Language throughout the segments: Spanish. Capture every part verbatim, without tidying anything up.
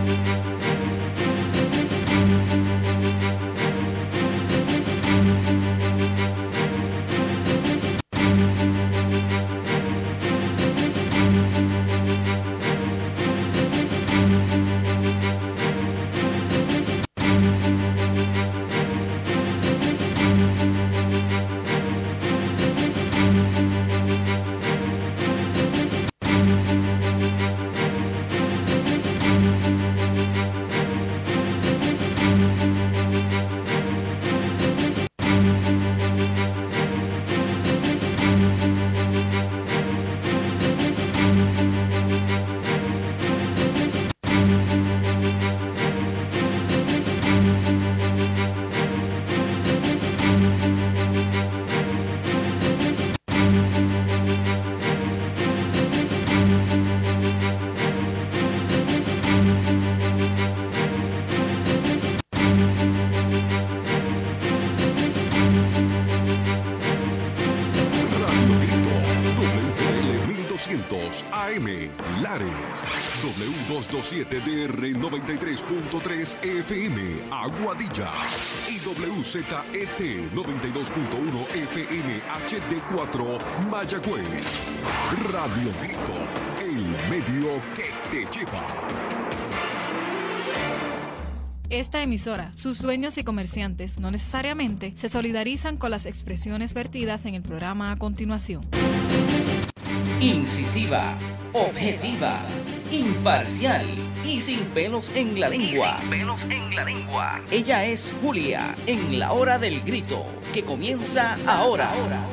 A M Lares, W doscientos veintisiete D R noventa y tres punto tres F M Aguadilla y W Z E T noventa y dos punto uno F M H D cuatro Mayagüez. Radio Grito, el medio que te lleva. Esta emisora, sus dueños y comerciantes no necesariamente se solidarizan con las expresiones vertidas en el programa a continuación. Incisiva, objetiva, imparcial y sin pelos en la lengua. Sin pelos en la lengua. Ella es Julia en la hora del grito, que comienza ahora.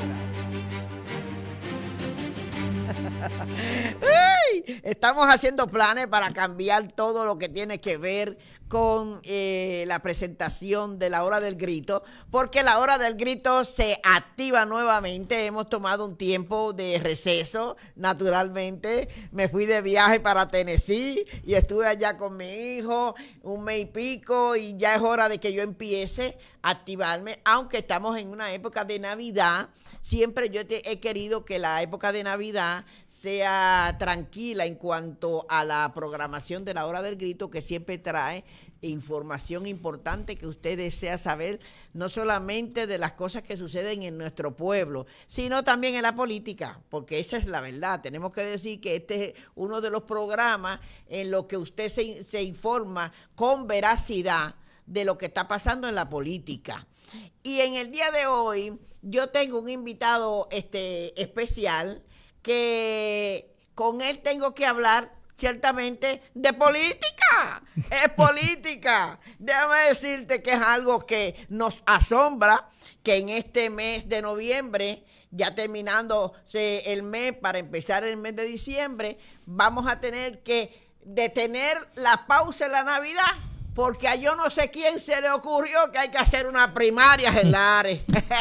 ¡Hey! Estamos haciendo planes para cambiar todo lo que tiene que ver con eh, la presentación de la hora del grito, porque la hora del grito se activa nuevamente. Hemos tomado un tiempo de receso, naturalmente. Me fui de viaje para Tennessee y estuve allá con mi hijo un mes y pico, y ya es hora de que yo empiece a activarme, aunque estamos en una época de Navidad. Siempre yo te, he querido que la época de Navidad sea tranquila en cuanto a la programación de la hora del grito, que siempre trae información importante que usted desea saber, no solamente de las cosas que suceden en nuestro pueblo, sino también en la política, porque esa es la verdad. Tenemos que decir que este es uno de los programas en los que usted se, se informa con veracidad de lo que está pasando en la política. Y en el día de hoy yo tengo un invitado este, especial, que con él tengo que hablar ciertamente de política. Es política. Déjame decirte que es algo que nos asombra, que en este mes de noviembre, ya terminando el mes para empezar el mes de diciembre, vamos a tener que detener la pausa en la Navidad, porque a yo no sé quién se le ocurrió que hay que hacer una primaria en Lares.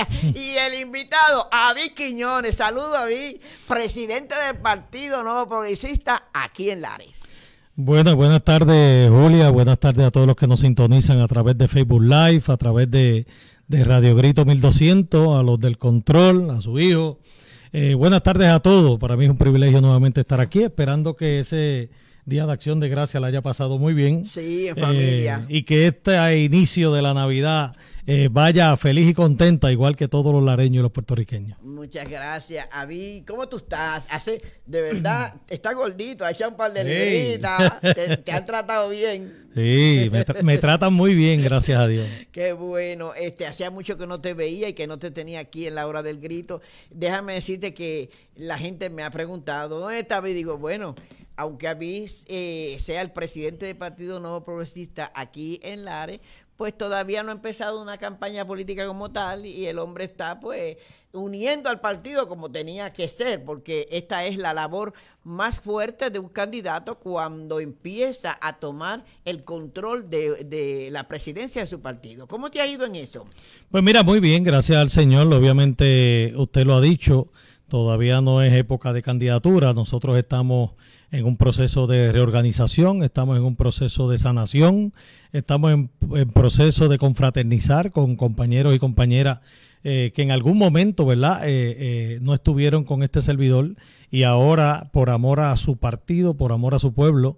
Y el invitado, Avid Quiñones. Saludo, Avid, presidente del Partido Nuevo Progresista aquí en Lares. Bueno, buenas tardes, Julia. Buenas tardes a todos los que nos sintonizan a través de Facebook Live, a través de, de Radio Grito mil doscientos, a los del control, a su hijo. Eh, buenas tardes a todos. Para mí es un privilegio nuevamente estar aquí, esperando que ese Día de Acción de Gracias la haya pasado muy bien. Sí, en familia. Eh, y que este inicio de la Navidad eh, vaya feliz y contenta, igual que todos los lareños y los puertorriqueños. Muchas gracias. Avid, ¿cómo tú estás? Hace, de verdad, estás gordito, has echado un par de libritas, sí. te, te han tratado bien. Sí, me, tra- me tratan muy bien, gracias a Dios. Qué bueno. Este, hacía mucho que no te veía y que no te tenía aquí en la hora del grito. Déjame decirte que la gente me ha preguntado, ¿dónde está Avid? Digo, bueno, aunque Avid eh, sea el presidente del Partido Nuevo Progresista aquí en Lares, pues todavía no ha empezado una campaña política como tal, y el hombre está pues uniendo al partido como tenía que ser, porque esta es la labor más fuerte de un candidato cuando empieza a tomar el control de, de la presidencia de su partido. ¿Cómo te ha ido en eso? Pues mira, muy bien, gracias al Señor. Obviamente usted lo ha dicho, todavía no es época de candidatura. Nosotros estamos en un proceso de reorganización, estamos en un proceso de sanación, estamos en, en proceso de confraternizar con compañeros y compañeras eh, que en algún momento, ¿verdad?, eh, eh, no estuvieron con este servidor, y ahora, por amor a su partido, por amor a su pueblo,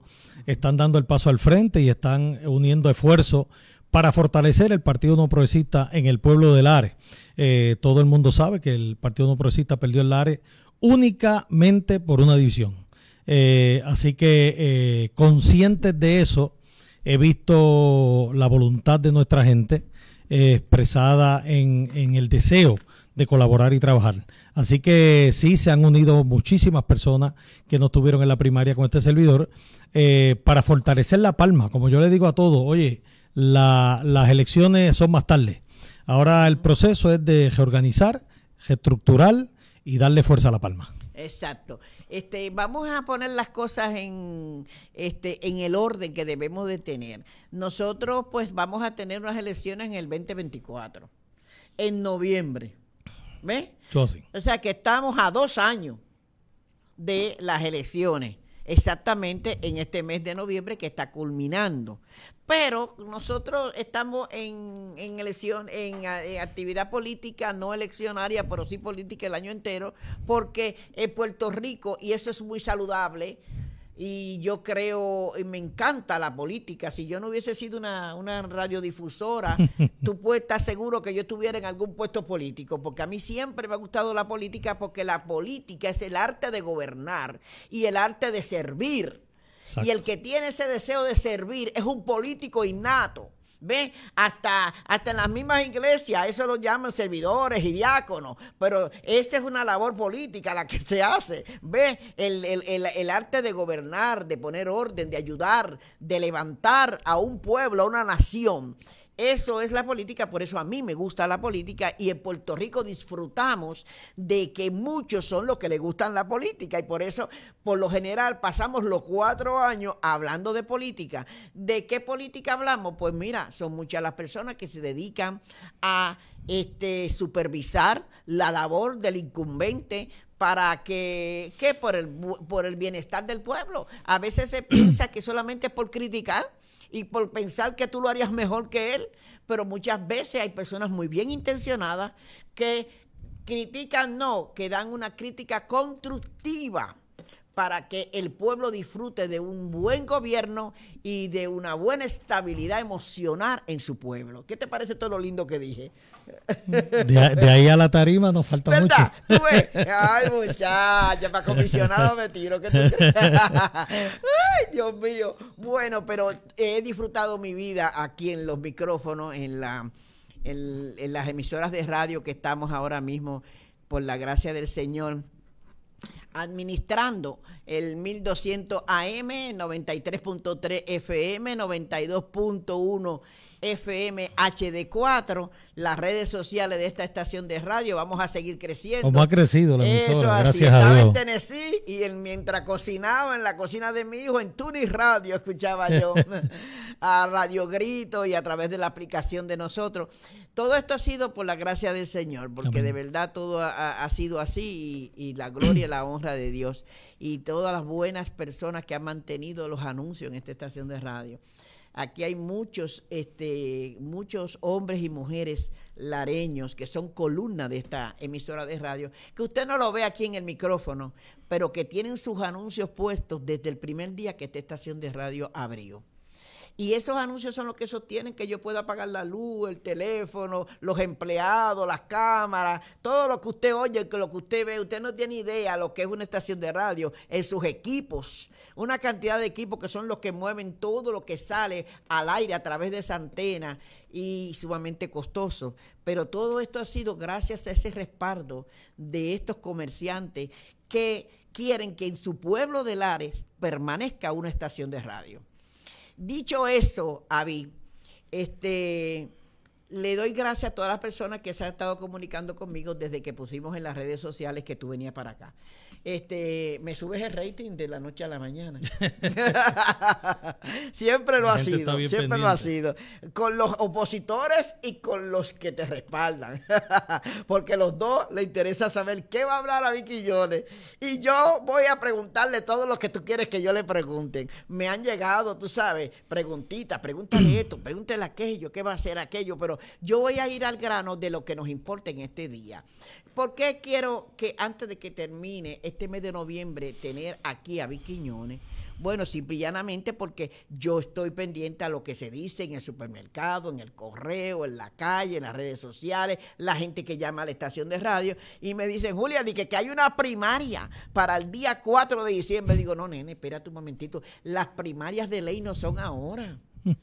están dando el paso al frente y están uniendo esfuerzos para fortalecer el Partido No Progresista en el pueblo de Lares. Eh, todo el mundo sabe que el Partido No Progresista perdió el Lares únicamente por una división. Eh, así que eh, conscientes de eso, he visto la voluntad de nuestra gente eh, expresada en, en el deseo de colaborar y trabajar. Así que sí, se han unido muchísimas personas que no estuvieron en la primaria con este servidor eh, para fortalecer La Palma. Como yo le digo a todos, oye, la, las elecciones son más tarde. Ahora el proceso es de reorganizar, reestructurar y darle fuerza a La Palma. Exacto. Este, vamos a poner las cosas en, este, en el orden que debemos de tener. Nosotros pues vamos a tener unas elecciones en el veinte veinticuatro, en noviembre. ¿Ves? Sí. O sea que estamos a dos años de las elecciones, exactamente en este mes de noviembre que está culminando. Pero nosotros estamos en, en elección, en, en actividad política, no eleccionaria, pero sí política el año entero, porque en Puerto Rico, y eso es muy saludable, y yo creo, y me encanta la política. Si yo no hubiese sido una, una radiodifusora, tú puedes estar seguro que yo estuviera en algún puesto político, porque a mí siempre me ha gustado la política, porque la política es el arte de gobernar y el arte de servir. Exacto. Y el que tiene ese deseo de servir es un político innato. ¿Ves? Hasta, hasta en las mismas iglesias, eso lo llaman servidores y diáconos, pero esa es una labor política la que se hace. ¿Ves? El, el, el, el arte de gobernar, de poner orden, de ayudar, de levantar a un pueblo, a una nación. Eso es la política, por eso a mí me gusta la política, y en Puerto Rico disfrutamos de que muchos son los que les gustan la política, y por eso, por lo general, pasamos los cuatro años hablando de política. ¿De qué política hablamos? Pues mira, son muchas las personas que se dedican a este, supervisar la labor del incumbente para que, que por el, por el bienestar del pueblo. A veces se piensa que solamente es por criticar y por pensar que tú lo harías mejor que él, pero muchas veces hay personas muy bien intencionadas que critican, no, que dan una crítica constructiva para que el pueblo disfrute de un buen gobierno y de una buena estabilidad emocional en su pueblo. ¿Qué te parece todo lo lindo que dije? De, de ahí a la tarima nos falta ¿verdad? mucho. ¿Tú ves? Ay, muchacha, para comisionado me tiro. ¿Qué tú crees? Ay, Dios mío. Bueno, pero he disfrutado mi vida aquí en los micrófonos, en, la, en, en las emisoras de radio que estamos ahora mismo, por la gracia del Señor, administrando el mil doscientos A M, noventa y tres punto tres F M, noventa y dos punto uno F M H D cuatro, las redes sociales de esta estación de radio. Vamos a seguir creciendo. Como ha crecido la emisora, eso así. Gracias Estaba a Dios. en Tennessee y el, mientras cocinaba en la cocina de mi hijo, en Tunis Radio, escuchaba yo a Radio Grito y a través de la aplicación de nosotros. Todo esto ha sido por la gracia del Señor, porque Amén. De verdad todo ha, ha sido así, y, y la gloria y la honra de Dios y todas las buenas personas que han mantenido los anuncios en esta estación de radio. Aquí hay muchos, este, muchos hombres y mujeres lareños que son columna de esta emisora de radio, que usted no lo ve aquí en el micrófono, pero que tienen sus anuncios puestos desde el primer día que esta estación de radio abrió. Y esos anuncios son los que sostienen que yo pueda pagar la luz, el teléfono, los empleados, las cámaras, todo lo que usted oye, lo que usted ve. Usted no tiene idea lo que es una estación de radio en sus equipos. Una cantidad de equipos que son los que mueven todo lo que sale al aire a través de esa antena, y sumamente costoso. Pero todo esto ha sido gracias a ese respaldo de estos comerciantes que quieren que en su pueblo de Lares permanezca una estación de radio. Dicho eso, Avi, este, le doy gracias a todas las personas que se han estado comunicando conmigo desde que pusimos en las redes sociales que tú venías para acá. Este, me subes el rating de la noche a la mañana. Siempre lo ha sido, siempre pendiente. Lo ha sido. Con los opositores y con los que te respaldan. Porque los dos les interesa saber qué va a hablar Avi Quiñones. Y yo voy a preguntarle todo lo que tú quieres que yo le pregunten. Me han llegado, tú sabes, preguntitas, pregúntale esto, pregúntale aquello, qué va a hacer aquello. Pero yo voy a ir al grano de lo que nos importa en este día. ¿Por qué quiero que antes de que termine este mes de noviembre tener aquí a Avi Quiñones? Bueno, simple y llanamente porque yo estoy pendiente a lo que se dice en el supermercado, en el correo, en la calle, en las redes sociales, la gente que llama a la estación de radio y me dicen, Julia, di que, que hay una primaria para el día cuatro de diciembre. Digo, no, nene, espérate un momentito, las primarias de ley no son ahora.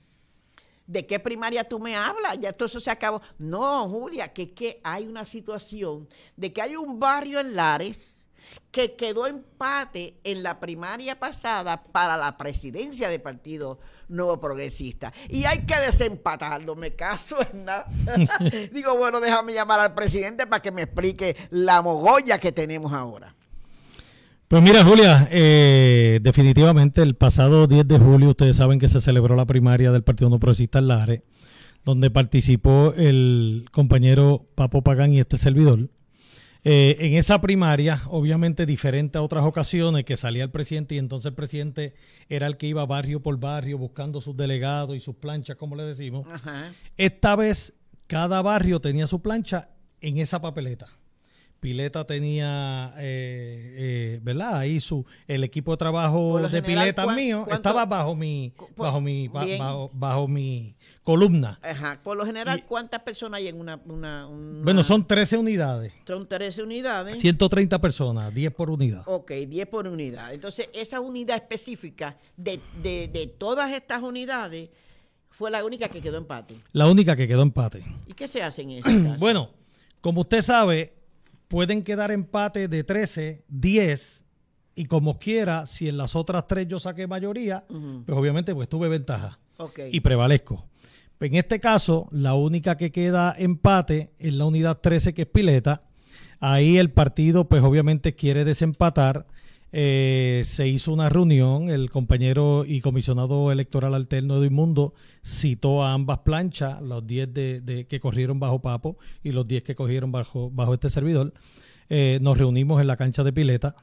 ¿De qué primaria tú me hablas? Ya todo eso se acabó. No, Julia, que, que hay una situación de que hay un barrio en Lares que quedó empate en la primaria pasada para la presidencia del Partido Nuevo Progresista. Y hay que desempatarlo, me caso en nada. Digo, bueno, déjame llamar al presidente para que me explique la mogolla que tenemos ahora. Pues mira, Julia, eh, definitivamente el pasado diez de julio, ustedes saben que se celebró la primaria del Partido Nuevo Progresista en Lares, donde participó el compañero Papo Pagán y este servidor. Eh, en esa primaria, obviamente diferente a otras ocasiones que salía el presidente y entonces el presidente era el que iba barrio por barrio buscando sus delegados y sus planchas, como le decimos. Ajá. Esta vez cada barrio tenía su plancha en esa papeleta. Pileta tenía, eh, eh, ¿verdad? Ahí su el equipo de trabajo de general, Pileta ¿cuán, mío estaba bajo mi bajo mi bajo, bajo mi columna. Ajá. Por lo general, y, ¿cuántas personas hay en una, una, una? Bueno, son trece unidades. Son trece unidades. ciento treinta personas, diez por unidad. Ok, diez por unidad. Entonces, esa unidad específica de, de, de todas estas unidades fue la única que quedó empate. La única que quedó empate. ¿Y qué se hace en ese caso? Bueno, como usted sabe, pueden quedar empate de trece, diez, y como quiera, si en las otras tres yo saqué mayoría, uh-huh. pues obviamente pues tuve ventaja okay. y prevalezco. En este caso, la única que queda empate es la unidad trece, que es Pileta. Ahí el partido pues obviamente quiere desempatar. Eh, se hizo una reunión, el compañero y comisionado electoral alterno Edwin Mundo citó a ambas planchas, los diez de, de, que corrieron bajo Papo y los diez que cogieron bajo, bajo este servidor. Eh, nos reunimos en la cancha de Pileta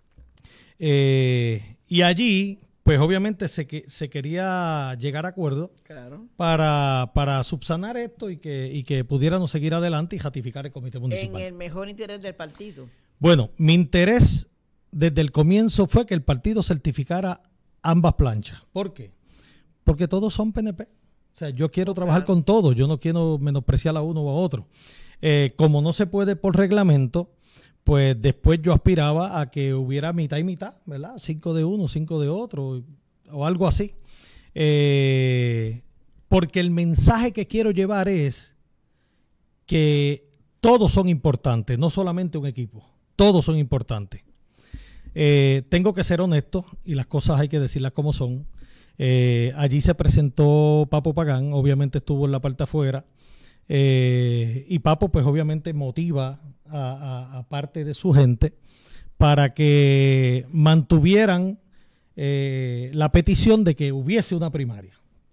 eh, y allí pues obviamente se, que, se quería llegar a acuerdo claro. para, para subsanar esto y que, y que pudiéramos seguir adelante y ratificar el comité municipal. En el mejor interés del partido. Bueno, mi interés desde el comienzo fue que el partido certificara ambas planchas. ¿Por qué? Porque todos son P N P. O sea, yo quiero trabajar claro. con todos, yo no quiero menospreciar a uno o a otro. Eh, como no se puede por reglamento, pues después yo aspiraba a que hubiera mitad y mitad, ¿verdad? Cinco de uno, cinco de otro, o algo así. Eh, porque el mensaje que quiero llevar es que todos son importantes, no solamente un equipo, todos son importantes. Eh, tengo que ser honesto y las cosas hay que decirlas como son. Eh, allí se presentó Papo Pagán, obviamente estuvo en la parte afuera, eh, y Papo pues obviamente motiva a, a, a parte de su gente para que mantuvieran eh, la petición de que hubiese una primaria.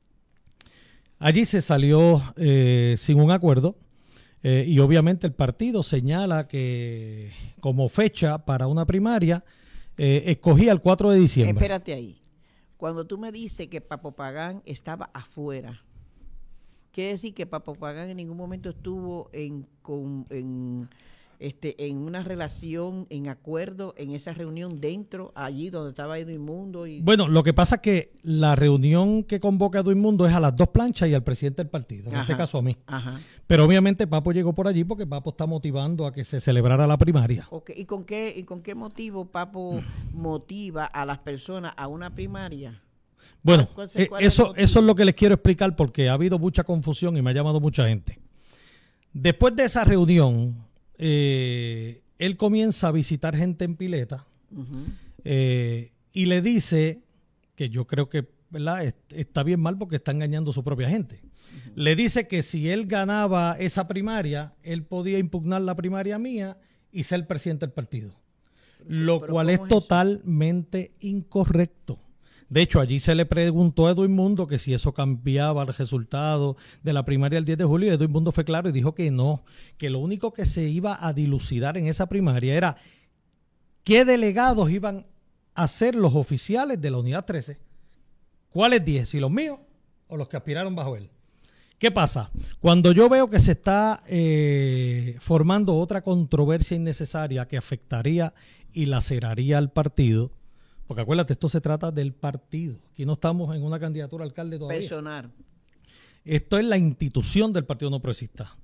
Allí se salió eh, sin un acuerdo. Eh, y obviamente el partido señala que como fecha para una primaria eh, escogía el cuatro de diciembre. Espérate ahí. Cuando tú me dices que Papo Pagán estaba afuera, quiere decir que Papo Pagán en ningún momento estuvo en, con, en, este, en una relación, en acuerdo, en esa reunión dentro, allí donde estaba Edwin Mundo. Y... Bueno, lo que pasa es que la reunión que convoca Edwin Mundo es a las dos planchas y al presidente del partido, en ajá, este caso a mí. Ajá. Pero obviamente Papo llegó por allí porque Papo está motivando a que se celebrara la primaria. Okay. ¿Y con qué, y con qué motivo Papo motiva a las personas a una primaria? Bueno, ¿Cuál, cuál, cuál eso, es eso es lo que les quiero explicar porque ha habido mucha confusión y me ha llamado mucha gente. Después de esa reunión, eh, él comienza a visitar gente en Pileta uh-huh. eh, y le dice, que yo creo que ¿verdad? Está bien mal porque está engañando a su propia gente. Uh-huh. Le dice que si él ganaba esa primaria, él podía impugnar la primaria mía y ser presidente del partido. Lo pero cual es, es totalmente incorrecto. De hecho, allí se le preguntó a Edwin Mundo que si eso cambiaba el resultado de la primaria el diez de julio, y Edwin Mundo fue claro y dijo que no, que lo único que se iba a dilucidar en esa primaria era qué delegados iban a ser los oficiales de la unidad trece. ¿Cuáles diez? ¿Si los míos o los que aspiraron bajo él? ¿Qué pasa? Cuando yo veo que se está eh, formando otra controversia innecesaria que afectaría y laceraría al partido, Porque acuérdate, esto se trata del partido. Aquí no estamos en una candidatura a alcalde todavía. Personal. Esto es la institución del Partido No Progresista.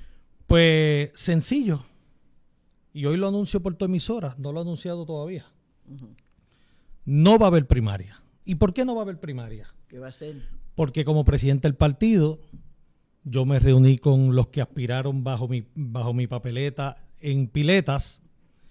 Pues sencillo. Y hoy lo anuncio por tu emisora, no lo he anunciado todavía. Uh-huh. No va a haber primaria. ¿Y por qué no va a haber primaria? ¿Qué va a ser? Porque como presidente del partido, yo me reuní con los que aspiraron bajo mi, bajo mi papeleta en Piletas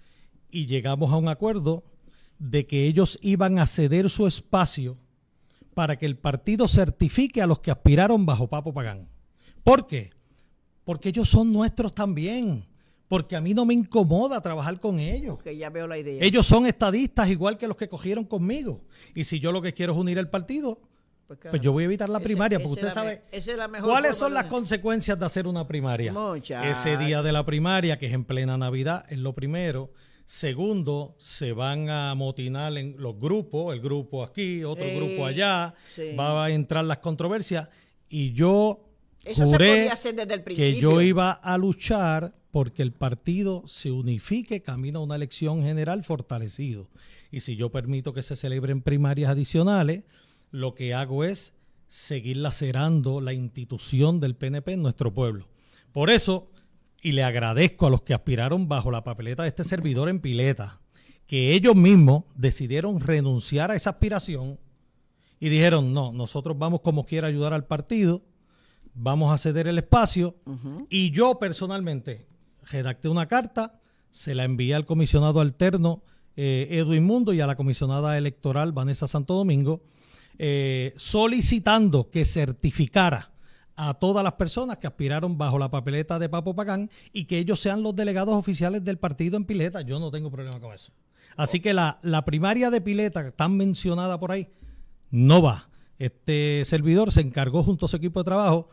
y llegamos a un acuerdo de que ellos iban a ceder su espacio para que el partido certifique a los que aspiraron bajo Papo Pagán. ¿Por qué? Porque ellos son nuestros también. Porque a mí no me incomoda trabajar con ellos. Porque ya veo la idea. Ellos son estadistas igual que los que cogieron conmigo. Y si yo lo que quiero es unir el partido, pues, claro, pues yo voy a evitar la ese, primaria. Porque usted sabe me, es la mejor cuáles son las consecuencias de hacer una primaria. Muchas. Ese día de la primaria, que es en plena Navidad, es lo primero. Segundo, se van a amotinar en los grupos, el grupo aquí, otro sí, grupo allá. Sí. Va a entrar las controversias. Y yo Eso juré se podía hacer desde el principio. que yo iba a luchar porque el partido se unifique camino a una elección general fortalecido. Y si yo permito que se celebren primarias adicionales, lo que hago es seguir lacerando la institución del P N P en nuestro pueblo. Por eso, y le agradezco a los que aspiraron bajo la papeleta de este servidor en Pileta, que ellos mismos decidieron renunciar a esa aspiración y dijeron, no, nosotros vamos como quiera ayudar al partido, vamos a ceder el espacio, uh-huh. y yo personalmente redacté una carta, se la envié al comisionado alterno eh, Edwin Mundo y a la comisionada electoral Vanessa Santo Domingo, eh, solicitando que certificara a todas las personas que aspiraron bajo la papeleta de Papo Pagán y que ellos sean los delegados oficiales del partido en Pileta. Yo no tengo problema con eso. Así que la, la primaria de Pileta, tan mencionada por ahí, no va. Este servidor se encargó junto a su equipo de trabajo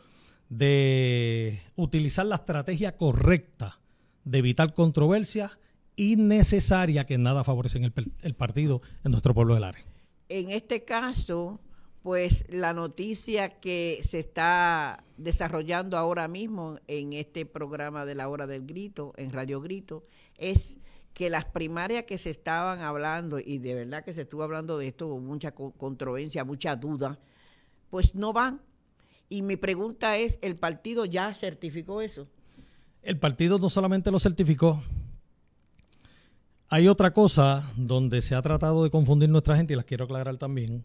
de utilizar la estrategia correcta de evitar controversias innecesarias que nada favorecen el, el partido en nuestro pueblo del área. En este caso, pues la noticia que se está desarrollando ahora mismo en este programa de la Hora del Grito, en Radio Grito, es que las primarias que se estaban hablando, y de verdad que se estuvo hablando de esto con mucha controversia, mucha duda, pues no van. Y mi pregunta es, ¿el partido ya certificó eso? El partido no solamente lo certificó. Hay otra cosa donde se ha tratado de confundir nuestra gente y las quiero aclarar también.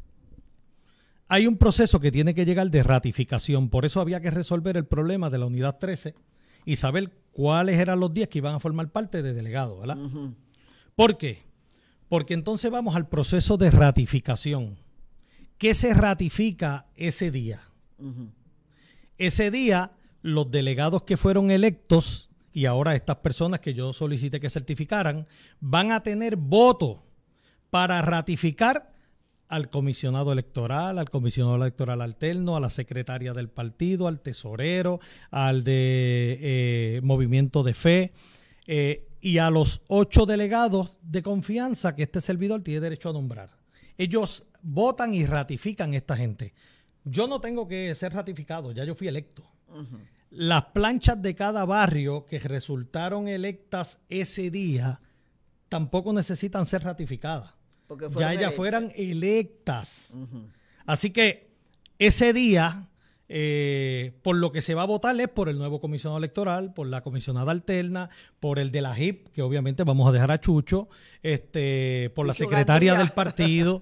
Hay un proceso que tiene que llegar de ratificación. Por eso había que resolver el problema de la unidad trece y saber cuáles eran los diez que iban a formar parte de delegados, ¿verdad? Uh-huh. ¿Por qué? Porque entonces vamos al proceso de ratificación. ¿Qué se ratifica ese día? Uh-huh. Ese día, los delegados que fueron electos, y ahora estas personas que yo solicité que certificaran, van a tener voto para ratificar al comisionado electoral, al comisionado electoral alterno, a la secretaria del partido, al tesorero, al de eh, Movimiento de Fe, eh, y a los ocho delegados de confianza que este servidor tiene derecho a nombrar. Ellos votan y ratifican a esta gente. Yo no tengo que ser ratificado, ya yo fui electo. Uh-huh. Las planchas de cada barrio que resultaron electas ese día tampoco necesitan ser ratificadas. Ya ellas fueran electas. Uh-huh. Así que ese día, eh, por lo que se va a votar es por el nuevo comisionado electoral, por la comisionada alterna, por el de la J I P, que obviamente vamos a dejar a Chucho, este, por Chucho la secretaria García del partido.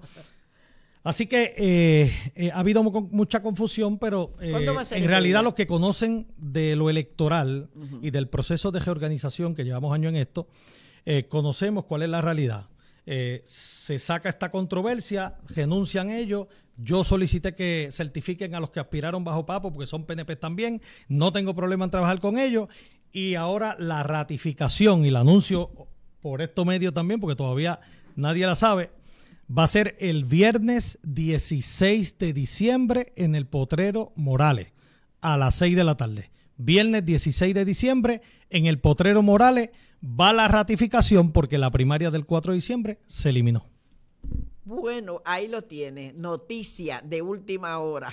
Así que eh, eh, ha habido mu- mucha confusión, pero eh, en realidad día? los que conocen de lo electoral uh-huh. y del proceso de reorganización que llevamos años en esto, eh, conocemos cuál es la realidad. Eh, se saca esta controversia, renuncian ellos, yo solicité que certifiquen a los que aspiraron bajo Papo porque son P N P también, no tengo problema en trabajar con ellos, y ahora la ratificación y el anuncio por estos medios también, porque todavía nadie la sabe, va a ser el viernes dieciséis de diciembre en el Potrero Morales a las seis de la tarde. Viernes dieciséis de diciembre en el Potrero Morales va la ratificación porque la primaria del cuatro de diciembre se eliminó. Bueno, ahí lo tiene, noticia de última hora.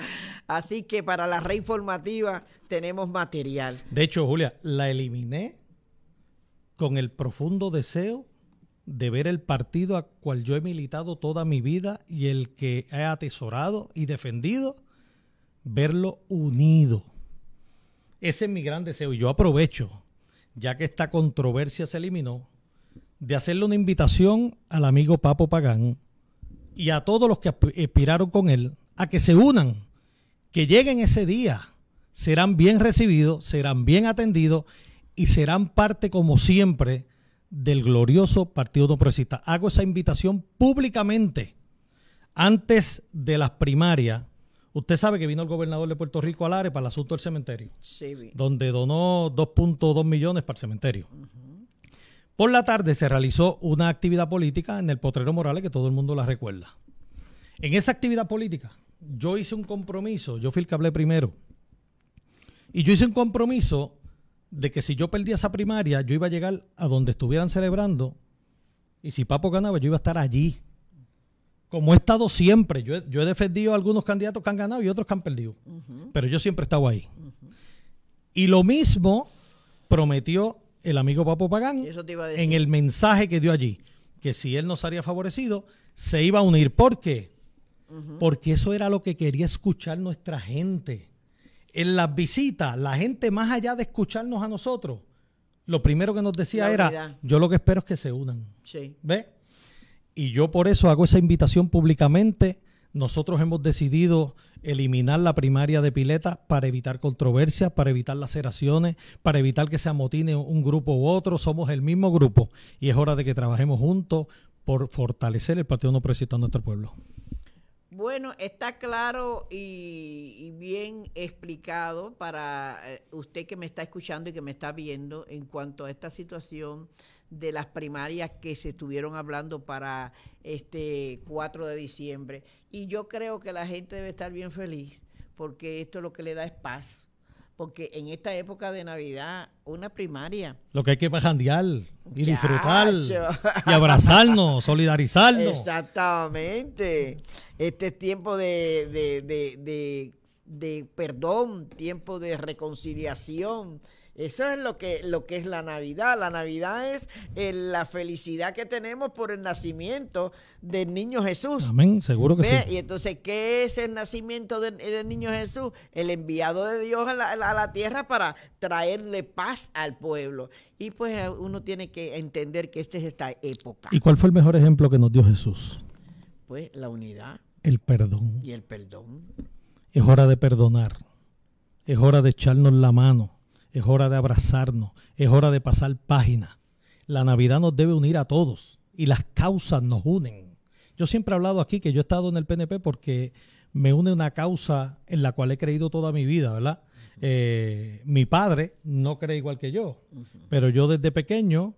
Así que para la red informativa tenemos material. De hecho, Julia, la eliminé con el profundo deseo de ver el partido a cual yo he militado toda mi vida y el que he atesorado y defendido, verlo unido. Ese es mi gran deseo y yo aprovecho, ya que esta controversia se eliminó, de hacerle una invitación al amigo Papo Pagán y a todos los que aspiraron con él a que se unan, que lleguen ese día, serán bien recibidos, serán bien atendidos y serán parte, como siempre, del glorioso Partido No Progresista. Hago esa invitación públicamente. Antes de las primarias, usted sabe que vino el gobernador de Puerto Rico a Lares para el asunto del cementerio, sí, donde donó dos punto dos millones para el cementerio. Uh-huh. Por la tarde se realizó una actividad política en el Potrero Morales, que todo el mundo la recuerda. En esa actividad política, yo hice un compromiso, yo fui el que hablé primero, y yo hice un compromiso de que si yo perdía esa primaria, yo iba a llegar a donde estuvieran celebrando, y si Papo ganaba, yo iba a estar allí. Como he estado siempre, yo he, yo he defendido a algunos candidatos que han ganado y otros que han perdido, uh-huh. pero yo siempre he estado ahí. Uh-huh. Y lo mismo prometió el amigo Papo Pagán en el mensaje que dio allí, que si él nos haría favorecido, se iba a unir. ¿Por qué? Uh-huh. Porque eso era lo que quería escuchar nuestra gente. En las visitas, la gente, más allá de escucharnos a nosotros, lo primero que nos decía era, yo lo que espero es que se unan. Sí. ¿Ve? Y yo por eso hago esa invitación públicamente. Nosotros hemos decidido eliminar la primaria de Pileta para evitar controversias, para evitar laceraciones, para evitar que se amotine un grupo u otro. Somos el mismo grupo y es hora de que trabajemos juntos por fortalecer el Partido No Progresista en nuestro pueblo. Bueno, está claro y, y bien explicado para usted que me está escuchando y que me está viendo en cuanto a esta situación de las primarias que se estuvieron hablando para este cuatro de diciembre. Y yo creo que la gente debe estar bien feliz porque esto lo que le da es paz. Porque en esta época de Navidad, una primaria... Lo que hay que pajandear y disfrutar y abrazarnos, solidarizarnos. Exactamente. Este es tiempo de, de, de, de, de perdón, tiempo de reconciliación. Eso es lo que, lo que es la Navidad. La Navidad es eh, la felicidad que tenemos por el nacimiento del niño Jesús. Amén, seguro que ¿Ve? sí. Y entonces, ¿qué es el nacimiento del, del niño Jesús? El enviado de Dios a la, a la tierra para traerle paz al pueblo. Y pues uno tiene que entender que esta es esta época. ¿Y cuál fue el mejor ejemplo que nos dio Jesús? Pues la unidad. El perdón. Y el perdón. Es hora de perdonar. Es hora de echarnos la mano. Es hora de abrazarnos, es hora de pasar página. La Navidad nos debe unir a todos y las causas nos unen. Yo siempre he hablado aquí que yo he estado en el P N P porque me une una causa en la cual he creído toda mi vida, ¿verdad? Uh-huh. Eh, mi padre no cree igual que yo, uh-huh. pero yo desde pequeño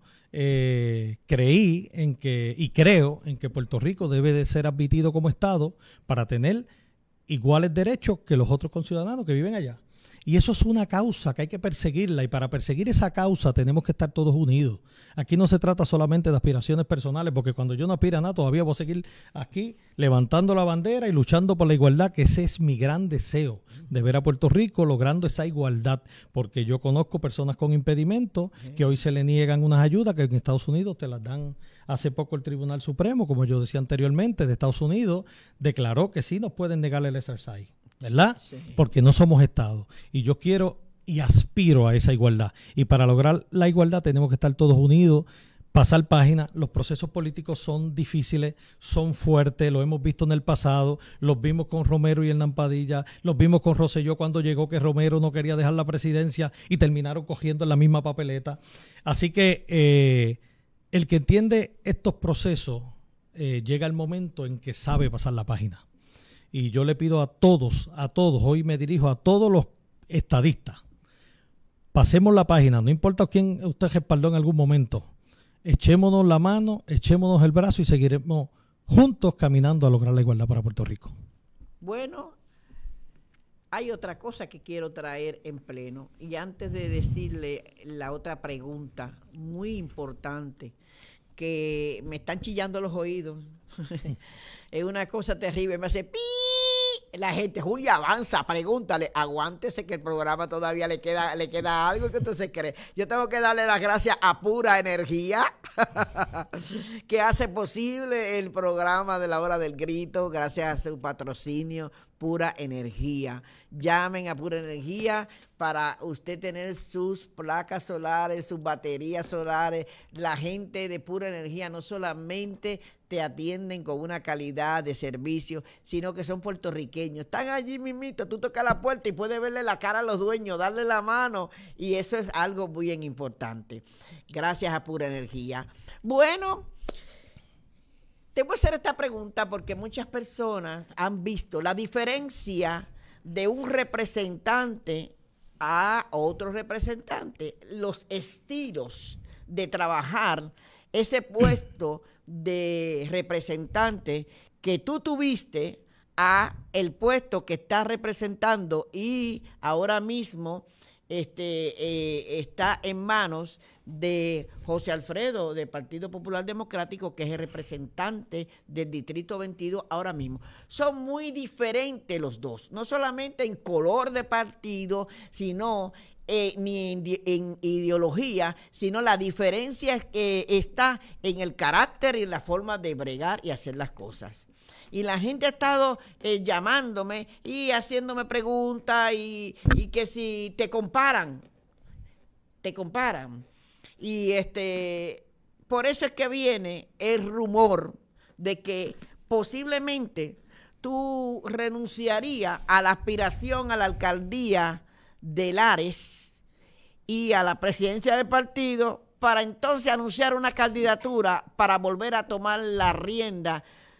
eh, creí en que y creo en que Puerto Rico debe de ser admitido como Estado para tener iguales derechos que los otros conciudadanos que viven allá. Y eso es una causa que hay que perseguirla y para perseguir esa causa tenemos que estar todos unidos. Aquí no se trata solamente de aspiraciones personales, porque cuando yo no aspiro a nada todavía voy a seguir aquí levantando la bandera y luchando por la igualdad, que ese es mi gran deseo, de ver a Puerto Rico logrando esa igualdad, porque yo conozco personas con impedimentos que hoy se le niegan unas ayudas que en Estados Unidos te las dan. Hace poco el Tribunal Supremo, como yo decía anteriormente, de Estados Unidos, declaró que sí nos pueden negar el exercise. ¿Verdad? Sí. Porque no somos Estado. Y yo quiero y aspiro a esa igualdad. Y para lograr la igualdad tenemos que estar todos unidos, pasar página. Los procesos políticos son difíciles, son fuertes, lo hemos visto en el pasado, los vimos con Romero y Hernán Padilla, los vimos con Rosselló cuando llegó que Romero no quería dejar la presidencia y terminaron cogiendo en la misma papeleta. Así que eh, el que entiende estos procesos eh, llega el momento en que sabe pasar la página. Y yo le pido a todos, a todos, hoy me dirijo a todos los estadistas, pasemos la página, no importa quién usted respaldó en algún momento, echémonos la mano, echémonos el brazo y seguiremos juntos caminando a lograr la igualdad para Puerto Rico. Bueno, hay otra cosa que quiero traer en pleno, y antes de decirle la otra pregunta muy importante, que me están chillando los oídos. Es una cosa terrible, me hace pi la gente, Julia, avanza, pregúntale, aguántese que el programa todavía le queda, le queda algo. ¿Qué usted se cree? Yo tengo que darle las gracias a Pura Energía, que hace posible el programa de la Hora del Grito, gracias a su patrocinio, Pura Energía. Llamen a Pura Energía para usted tener sus placas solares, sus baterías solares. La gente de Pura Energía no solamente te atienden con una calidad de servicio, sino que son puertorriqueños. Están allí mismito, tú tocas la puerta y puedes verle la cara a los dueños, darle la mano, y eso es algo muy importante. Gracias a Pura Energía. Bueno, te voy a hacer esta pregunta porque muchas personas han visto la diferencia de un representante a otro representante, los estilos de trabajar ese puesto de representante que tú tuviste a el puesto que estás representando y ahora mismo este, eh, está en manos de José Alfredo del Partido Popular Democrático, que es el representante del Distrito veintidós ahora mismo. Son muy diferentes los dos, no solamente en color de partido, sino eh, ni en, en ideología, sino la diferencia es que está en el carácter y en la forma de bregar y hacer las cosas. Y la gente ha estado eh, llamándome y haciéndome preguntas y, y que si te comparan, te comparan. Y este, por eso es que viene el rumor de que posiblemente tú renunciarías a la aspiración a la alcaldía de Lares y a la presidencia del partido para entonces anunciar una candidatura para volver a tomar la rienda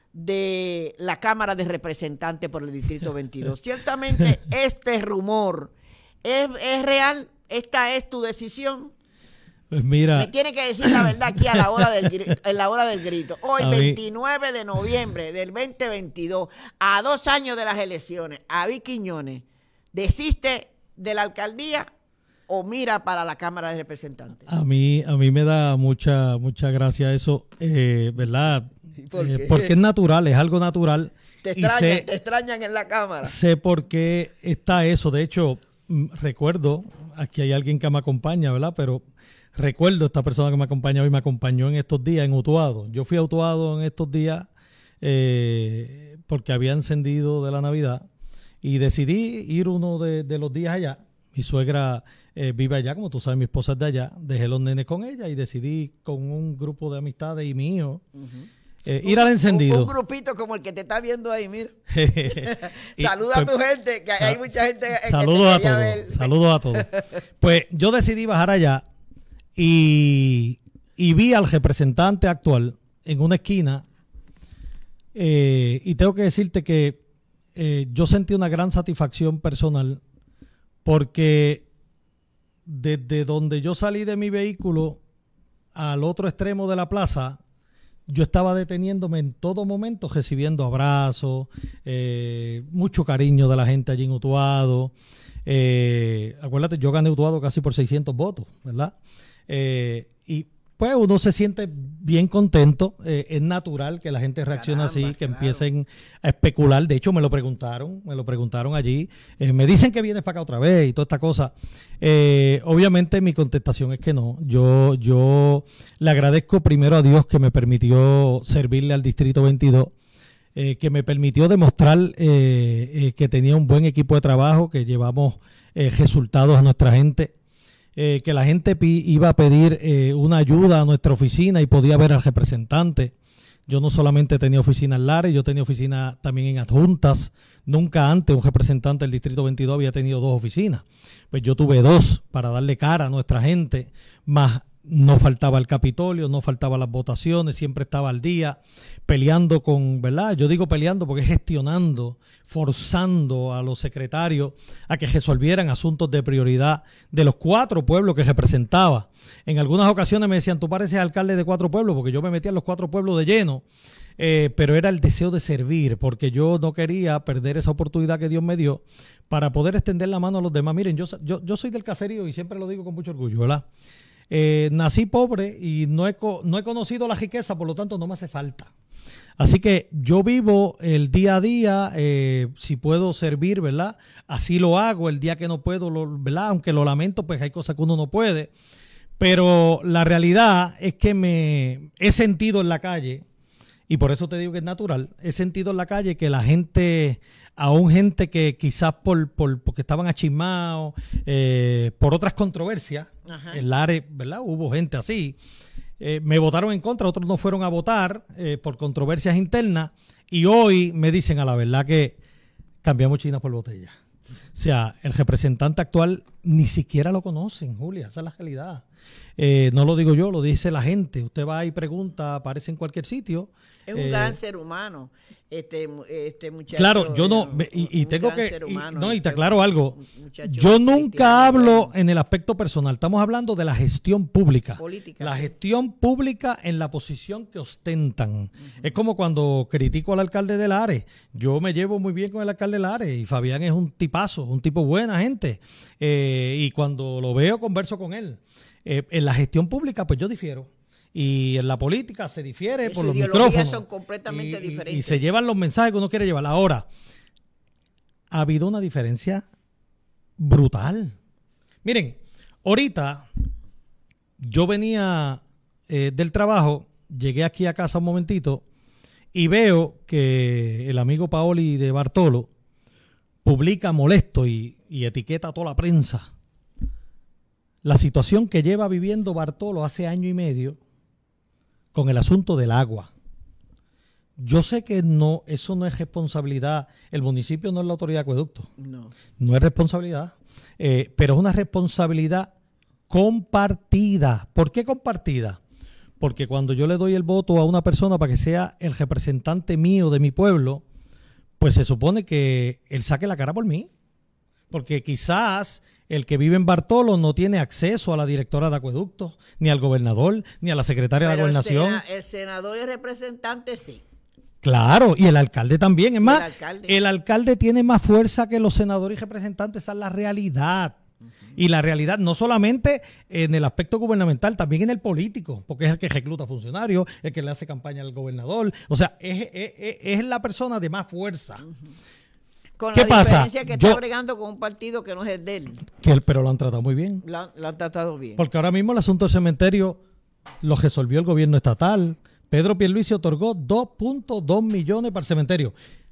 de la Cámara de Representantes por el Distrito veintidós. Ciertamente este rumor es, es real. ¿Esta es tu decisión? Pues mira, me tiene que decir la verdad aquí a la hora del, a la hora del grito. Hoy, veintinueve de noviembre del veinte veintidós, a dos años de las elecciones, Abby Quiñones, ¿desiste de la alcaldía o mira para la Cámara de Representantes? A mí, a mí me da mucha, mucha gracia eso, eh, ¿verdad? ¿Por eh, porque es natural, es algo natural. Te extrañan, sé, te extrañan en la Cámara. Sé por qué está eso. De hecho, recuerdo, aquí hay alguien que me acompaña, ¿verdad? Pero recuerdo esta persona que me acompaña hoy, me acompañó en estos días en Utuado. Yo fui a Utuado en estos días eh, porque había encendido de la Navidad y decidí ir uno de, de los días allá. Mi suegra eh, vive allá, como tú sabes, mi esposa es de allá. Dejé los nenes con ella y decidí con un grupo de amistades y mío uh-huh. eh, ir al encendido. Un, un grupito como el que te está viendo ahí, mira. Saluda a tu gente, que hay mucha gente que saludos a todos, ver. Saludos a todos. Pues yo decidí bajar allá y, y vi al representante actual en una esquina eh, y tengo que decirte que eh, yo sentí una gran satisfacción personal porque desde donde yo salí de mi vehículo al otro extremo de la plaza, yo estaba deteniéndome en todo momento, recibiendo abrazos, eh, mucho cariño de la gente allí en Utuado. Eh, acuérdate, yo gané Utuado casi por seiscientos votos, ¿verdad? Eh, y pues uno se siente bien contento, eh, es natural que la gente reaccione Caramba, así, que claro. empiecen a especular. De hecho me lo preguntaron, me lo preguntaron allí, eh, me dicen que vienes para acá otra vez y toda esta cosa. Eh, obviamente mi contestación es que no. Yo, yo le agradezco primero a Dios que me permitió servirle al Distrito veintidós, eh, que me permitió demostrar eh, eh, que tenía un buen equipo de trabajo, que llevamos eh, resultados a nuestra gente. Eh, que la gente pi- iba a pedir eh, una ayuda a nuestra oficina y podía ver al representante. Yo no solamente tenía oficina en Lares, yo tenía oficina también en Adjuntas. Nunca antes un representante del Distrito veintidós había tenido dos oficinas. Pues yo tuve dos para darle cara a nuestra gente, más no faltaba el Capitolio, no faltaban las votaciones, siempre estaba al día, peleando con, ¿verdad? Yo digo peleando porque gestionando, forzando a los secretarios a que resolvieran asuntos de prioridad de los cuatro pueblos que representaba. En algunas ocasiones me decían, tú pareces alcalde de cuatro pueblos, porque yo me metía en los cuatro pueblos de lleno, eh, pero era el deseo de servir, porque yo no quería perder esa oportunidad que Dios me dio para poder extender la mano a los demás. Miren, yo, yo, yo soy del caserío y siempre lo digo con mucho orgullo, ¿verdad? Eh, nací pobre y no he, co- no he conocido la riqueza, por lo tanto no me hace falta. Así que yo vivo el día a día, eh, si puedo servir, ¿verdad? Así lo hago, el día que no puedo, lo, ¿verdad? Aunque lo lamento, pues hay cosas que uno no puede. Pero la realidad es que me he sentido en la calle, y por eso te digo que es natural, he sentido en la calle que la gente, aún gente que quizás por, por porque estaban achismados, eh, por otras controversias, Ajá. en Lares, ¿verdad? Hubo gente así, eh, me votaron en contra, otros no fueron a votar eh, por controversias internas, y hoy me dicen a la verdad que cambiamos China por botella. O sea, el representante actual ni siquiera lo conocen, Julia, esa es la realidad. Eh, no lo digo yo, lo dice la gente. Usted va y pregunta, aparece en cualquier sitio. Es un eh, gran ser humano, este, este muchacho. Claro, yo no, un, y, y tengo que, humano, y, no, y te aclaro algo, yo nunca hablo en el aspecto personal, estamos hablando de la gestión pública, Política, la sí. gestión pública en la posición que ostentan. Uh-huh. Es como cuando critico al alcalde de Lares, yo me llevo muy bien con el alcalde de Lares, y Fabián es un tipazo, un tipo buena gente, eh, y cuando lo veo converso con él. Eh, en la gestión pública, pues yo difiero. Y en la política se difiere por los micrófonos. Son completamente y, diferentes. Y, y se llevan los mensajes que uno quiere llevar. Ahora, ha habido una diferencia brutal. Miren, ahorita yo venía eh, del trabajo, llegué aquí a casa un momentito y veo que el amigo Paoli de Bartolo publica molesto y, y etiqueta a toda la prensa la situación que lleva viviendo Bartolo hace año y medio con el asunto del agua. Yo sé que no, eso no es responsabilidad, el municipio no es la autoridad de acueducto, no, no es responsabilidad, eh, pero es una responsabilidad compartida. ¿Por qué compartida? Porque cuando yo le doy el voto a una persona para que sea el representante mío de mi pueblo, pues se supone que él saque la cara por mí, porque quizás el que vive en Bartolo no tiene acceso a la directora de acueductos, ni al gobernador, ni a la secretaria Pero de la gobernación. El, sena, el senador y el representante sí. Claro, y el alcalde también. Es más, el alcalde. el alcalde tiene más fuerza que los senadores y representantes, esa es la realidad. Uh-huh. Y la realidad no solamente en el aspecto gubernamental, también en el político, porque es el que recluta funcionarios, el que le hace campaña al gobernador. O sea, es, es, es, es la persona de más fuerza. Uh-huh. Con ¿Qué la pasa? diferencia que Yo, está bregando con un partido que no es el de él. Que él, pero lo han tratado muy bien. Lo, lo han tratado bien. Porque ahora mismo el asunto del cementerio lo resolvió el gobierno estatal. Pedro Pierluisi otorgó dos punto dos millones para el cementerio.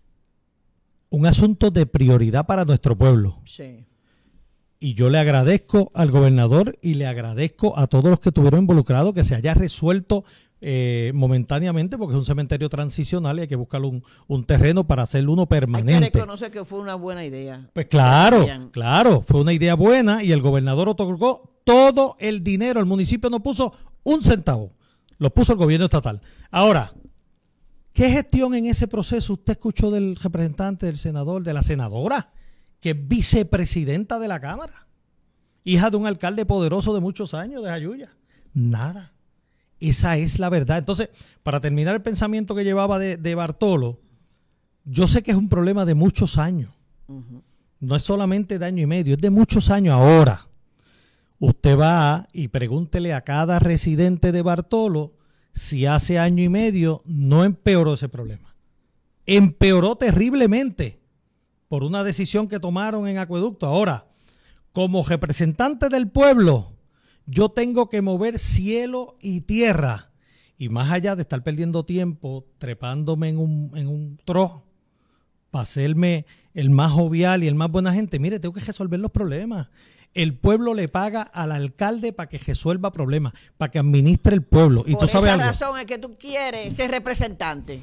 Un asunto de prioridad para nuestro pueblo. Sí. Y yo le agradezco al gobernador y le agradezco a todos los que estuvieron involucrados que se haya resuelto Eh, momentáneamente, porque es un cementerio transicional y hay que buscar un, un terreno para hacerlo uno permanente. Hay que reconocer que fue una buena idea. Pues claro, claro, fue una idea buena y el gobernador otorgó todo el dinero. El municipio no puso un centavo, lo puso el gobierno estatal. Ahora, ¿qué gestión en ese proceso usted escuchó del representante, del senador, de la senadora, que es vicepresidenta de la Cámara, hija de un alcalde poderoso de muchos años, de Jayuya? Nada. Esa es la verdad. Entonces, para terminar el pensamiento que llevaba de, de Bartolo, yo sé que es un problema de muchos años. Uh-huh. No es solamente de año y medio, es de muchos años. Ahora, usted va y pregúntele a cada residente de Bartolo si hace año y medio no empeoró ese problema. Empeoró terriblemente por una decisión que tomaron en Acueducto. Ahora, como representante del pueblo, yo tengo que mover cielo y tierra. Y más allá de estar perdiendo tiempo trepándome en un, en un tro para hacerme el más jovial y el más buena gente, mire, tengo que resolver los problemas. El pueblo le paga al alcalde para que resuelva problemas, para que administre el pueblo. Y Por tú sabes esa algo. razón es que tú quieres ser representante.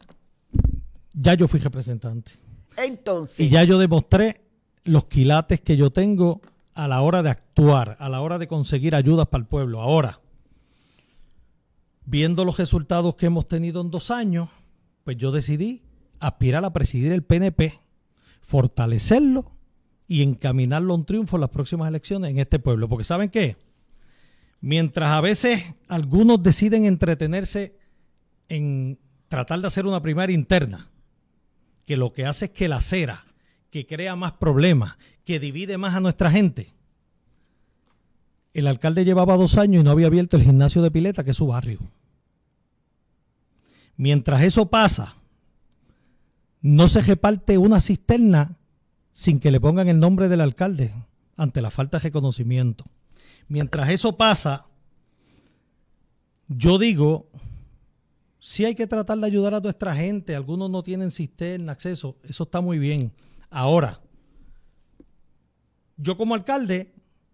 Ya yo fui representante. Entonces. Y ya yo demostré los quilates que yo tengo a la hora de actuar, a la hora de conseguir ayudas para el pueblo. Ahora, viendo los resultados que hemos tenido en dos años, pues yo decidí aspirar a presidir el P N P, fortalecerlo y encaminarlo a un triunfo en las próximas elecciones en este pueblo. Porque ¿saben qué? Mientras a veces algunos deciden entretenerse en tratar de hacer una primaria interna, que lo que hace es que la acera, que crea más problemas, que divide más a nuestra gente. El alcalde llevaba dos años y no había abierto el gimnasio de Pileta, que es su barrio. Mientras eso pasa, no se reparte una cisterna sin que le pongan el nombre del alcalde ante la falta de reconocimiento. Mientras eso pasa, yo digo, sí hay que tratar de ayudar a nuestra gente. Algunos no tienen cisterna, acceso, eso está muy bien. Ahora, yo como alcalde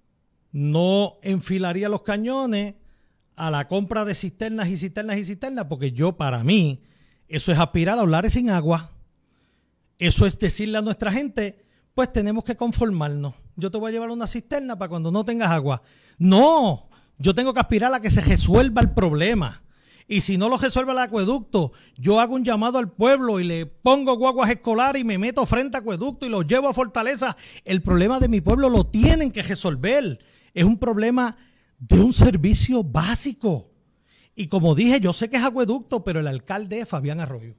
no enfilaría los cañones a la compra de cisternas y cisternas y cisternas, porque yo, para mí, eso es aspirar a hablar sin agua. Eso es decirle a nuestra gente, pues tenemos que conformarnos. Yo te voy a llevar una cisterna para cuando no tengas agua. No, yo tengo que aspirar a que se resuelva el problema. Y si no lo resuelve el acueducto, yo hago un llamado al pueblo y le pongo guaguas escolares y me meto frente a acueducto y los llevo a Fortaleza. El problema de mi pueblo lo tienen que resolver. Es un problema de un servicio básico. Y como dije, yo sé que es acueducto, pero el alcalde es Fabián Arroyo.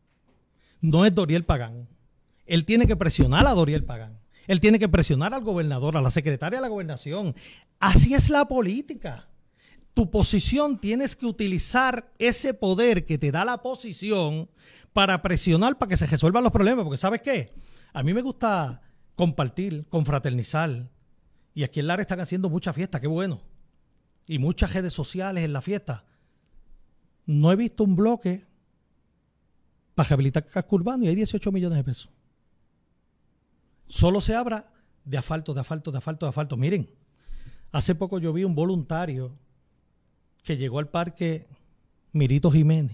No es Doriel Pagán. Él tiene que presionar a Doriel Pagán. Él tiene que presionar al gobernador, a la secretaria de la gobernación. Así es la política. Tu posición, tienes que utilizar ese poder que te da la posición para presionar para que se resuelvan los problemas. Porque ¿sabes qué? A mí me gusta compartir, confraternizar. Y aquí en Lares están haciendo mucha fiesta, qué bueno. Y muchas redes sociales en la fiesta. No he visto un bloque para rehabilitar casco urbano y hay dieciocho millones de pesos. Solo se habla de asfalto, de asfalto, de asfalto, de asfalto. Miren, hace poco yo vi un voluntario que llegó al parque Mirito Jiménez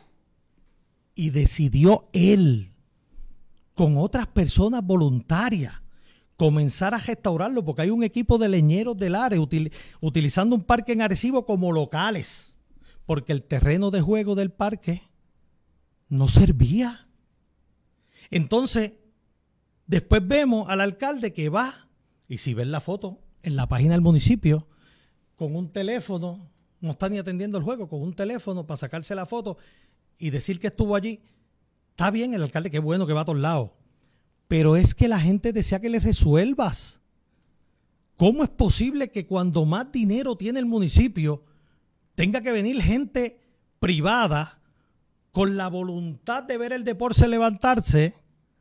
y decidió él, con otras personas voluntarias, comenzar a restaurarlo, porque hay un equipo de leñeros del Lares util, utilizando un parque en Arecibo como locales, porque el terreno de juego del parque no servía. Entonces, después vemos al alcalde que va, y si ven la foto en la página del municipio, con un teléfono, no está ni atendiendo el juego, con un teléfono para sacarse la foto y decir que estuvo allí. Está bien el alcalde, qué bueno que va a todos lados, pero es que la gente desea que le resuelvas. ¿Cómo es posible que cuando más dinero tiene el municipio tenga que venir gente privada con la voluntad de ver el deporte levantarse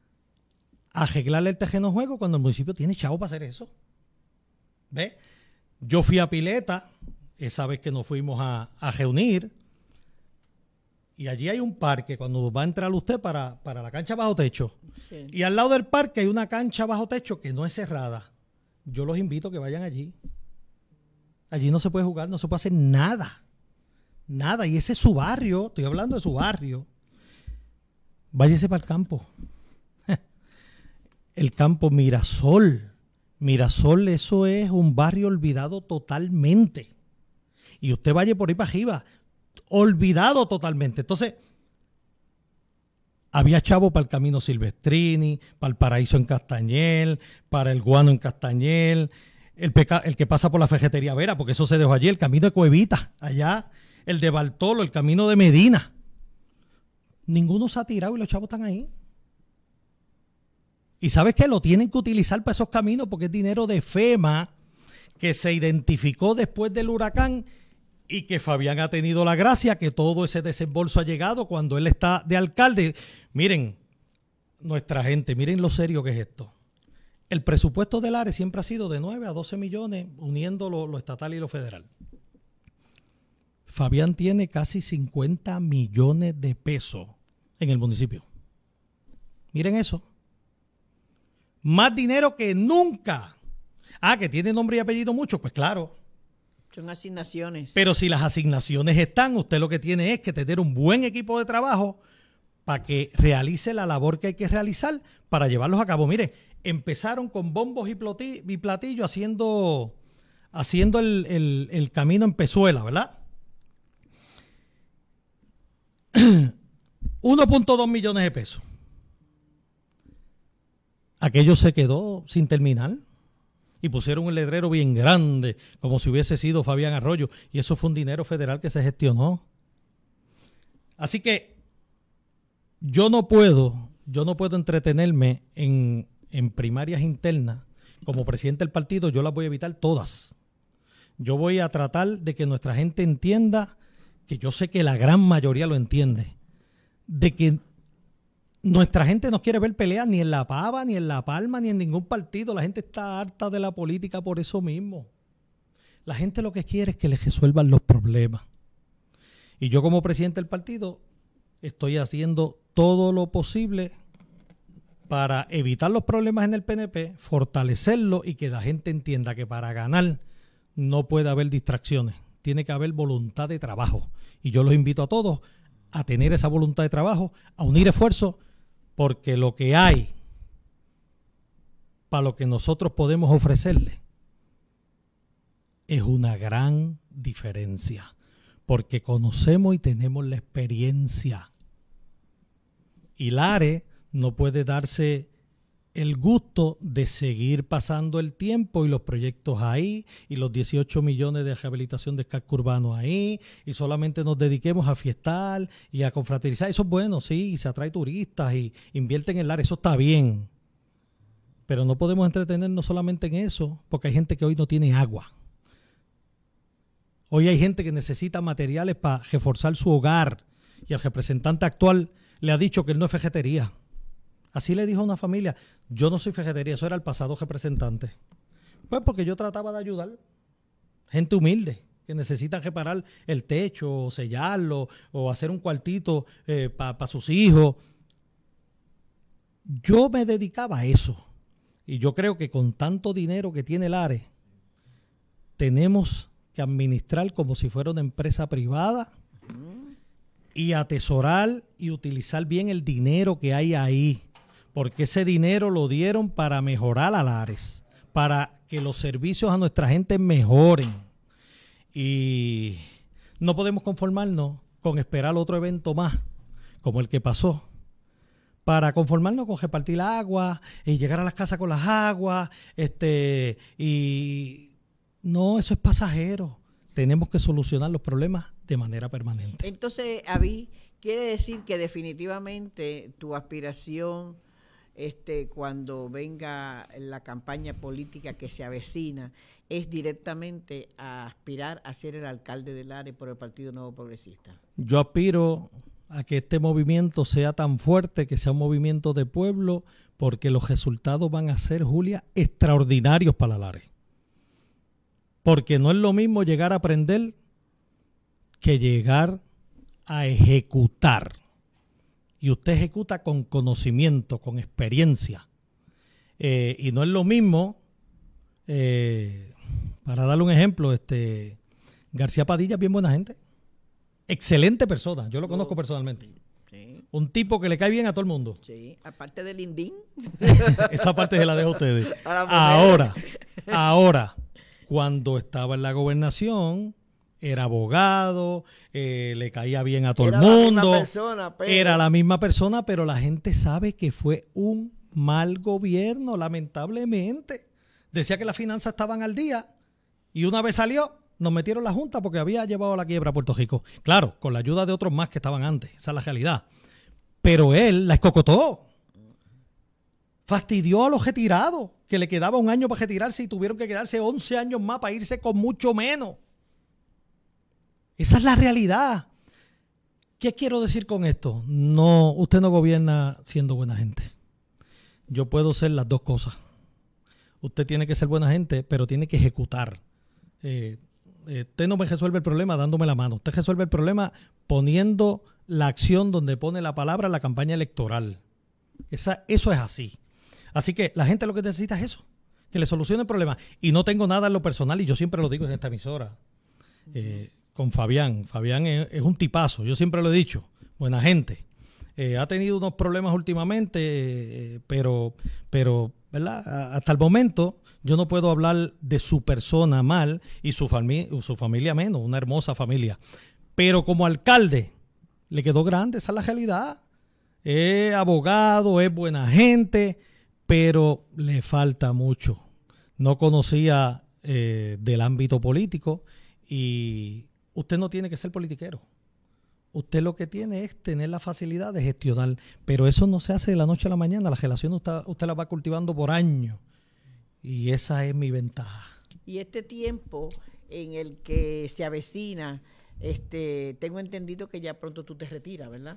a arreglarle el terreno de juego cuando el municipio tiene chavo para hacer eso? ¿Ves? Yo fui a Pileta esa vez que nos fuimos a, a reunir, y allí hay un parque cuando va a entrar usted para, para la cancha bajo techo. Sí. Y al lado del parque hay una cancha bajo techo que no es cerrada. Yo los invito a que vayan allí. Allí no se puede jugar, no se puede hacer nada. Nada. Y ese es su barrio. Estoy hablando de su barrio. Váyase para el campo. El campo Mirasol. Mirasol, eso es un barrio olvidado totalmente. Y usted vaya por ahí para arriba, olvidado totalmente. Entonces, había chavo para el Camino Silvestrini, para el Paraíso en Castañel, para el Guano en Castañel, el, peca, el que pasa por la Fejetería Vera, porque eso se dejó allí, el Camino de Cuevita, allá, el de Bartolo, el Camino de Medina. Ninguno se ha tirado y los chavos están ahí. Y ¿sabes qué? Lo tienen que utilizar para esos caminos porque es dinero de FEMA que se identificó después del huracán y que Fabián ha tenido la gracia que todo ese desembolso ha llegado cuando él está de alcalde. Miren, nuestra gente, miren lo serio que es esto. El presupuesto del Lares siempre ha sido de nueve a doce millones, uniendo lo, lo estatal y lo federal. Fabián tiene casi cincuenta millones de pesos en el municipio. Miren eso. Más dinero que nunca. Ah, que tiene nombre y apellido mucho, pues claro. Son asignaciones. Pero si las asignaciones están, usted lo que tiene es que tener un buen equipo de trabajo para que realice la labor que hay que realizar para llevarlos a cabo. Mire, empezaron con bombos y platillos haciendo, haciendo el, el, el camino en Pezuela, ¿verdad? uno punto dos millones de pesos. Aquello se quedó sin terminar. Y pusieron un letrero bien grande, como si hubiese sido Fabián Arroyo. Y eso fue un dinero federal que se gestionó. Así que yo no puedo, yo no puedo entretenerme en, en primarias internas. Como presidente del partido, yo las voy a evitar todas. Yo voy a tratar de que nuestra gente entienda, que yo sé que la gran mayoría lo entiende, de que nuestra gente no quiere ver peleas ni en La Pava, ni en La Palma, ni en ningún partido. La gente está harta de la política por eso mismo. La gente lo que quiere es que les resuelvan los problemas. Y yo como presidente del partido estoy haciendo todo lo posible para evitar los problemas en el P N P, fortalecerlo y que la gente entienda que para ganar no puede haber distracciones. Tiene que haber voluntad de trabajo. Y yo los invito a todos a tener esa voluntad de trabajo, a unir esfuerzos, porque lo que hay para lo que nosotros podemos ofrecerle es una gran diferencia, porque conocemos y tenemos la experiencia. Y Lares no puede darse el gusto de seguir pasando el tiempo y los proyectos ahí y los dieciocho millones de rehabilitación de casco urbano ahí y solamente nos dediquemos a fiestar y a confraternizar. Eso es bueno, sí, y se atrae turistas y invierten en el área, eso está bien. Pero no podemos entretenernos solamente en eso, porque hay gente que hoy no tiene agua. Hoy hay gente que necesita materiales para reforzar su hogar y el representante actual le ha dicho que él no es fejetería. Así le dijo a una familia, yo no soy fejetería, eso era el pasado representante. Pues porque yo trataba de ayudar. Gente humilde, que necesita reparar el techo, o sellarlo, o hacer un cuartito eh, para pa sus hijos. Yo me dedicaba a eso. Y yo creo que con tanto dinero que tiene Lares, tenemos que administrar como si fuera una empresa privada y atesorar y utilizar bien el dinero que hay ahí. Porque ese dinero lo dieron para mejorar a Lares, para que los servicios a nuestra gente mejoren. Y no podemos conformarnos con esperar otro evento más, como el que pasó, para conformarnos con repartir agua y llegar a las casas con las aguas. este y no, eso es pasajero. Tenemos que solucionar los problemas de manera permanente. Entonces, Abby, quiere decir que definitivamente tu aspiración, Este, cuando venga la campaña política que se avecina, es directamente a aspirar a ser el alcalde de Lares por el Partido Nuevo Progresista. Yo aspiro a que este movimiento sea tan fuerte, que sea un movimiento de pueblo, porque los resultados van a ser, Julia, extraordinarios para Lares. Porque no es lo mismo llegar a aprender que llegar a ejecutar. Y usted ejecuta con conocimiento, con experiencia. Eh, y no es lo mismo, eh, para darle un ejemplo, este García Padilla es bien buena gente. Excelente persona, yo lo conozco oh, personalmente. Sí. Un tipo que le cae bien a todo el mundo. Sí, aparte del Indín. Esa parte se la dejo a ustedes. Ahora, ahora, cuando estaba en la gobernación, era abogado, eh, le caía bien a todo era el mundo. La persona, pero... Era la misma persona, pero la gente sabe que fue un mal gobierno, lamentablemente. Decía que las finanzas estaban al día y una vez salió, nos metieron la junta porque había llevado a la quiebra a Puerto Rico. Claro, con la ayuda de otros más que estaban antes, esa es la realidad. Pero él la escocotó. Fastidió a los retirados, que le quedaba un año para retirarse y tuvieron que quedarse once años más para irse con mucho menos. Esa es la realidad. ¿Qué quiero decir con esto? No, usted no gobierna siendo buena gente. Yo puedo ser las dos cosas. Usted tiene que ser buena gente, pero tiene que ejecutar. Eh, eh, usted no me resuelve el problema dándome la mano. Usted resuelve el problema poniendo la acción donde pone la palabra en la campaña electoral. Esa, eso es así. Así que la gente lo que necesita es eso, que le solucione el problema. Y no tengo nada en lo personal, y yo siempre lo digo en esta emisora. Eh, con Fabián. Fabián es, es un tipazo, yo siempre lo he dicho, buena gente. Eh, ha tenido unos problemas últimamente, eh, pero, pero ¿verdad? Hasta el momento yo no puedo hablar de su persona mal y su, fami- su familia menos, una hermosa familia. Pero como alcalde le quedó grande, esa es la realidad. Es abogado, es buena gente, pero le falta mucho. No conocía eh, del ámbito político y usted no tiene que ser politiquero. Usted lo que tiene es tener la facilidad de gestionar, pero eso no se hace de la noche a la mañana. Las relaciones usted, usted las va cultivando por años y esa es mi ventaja. Y este tiempo en el que se avecina, este, tengo entendido que ya pronto tú te retiras, ¿verdad?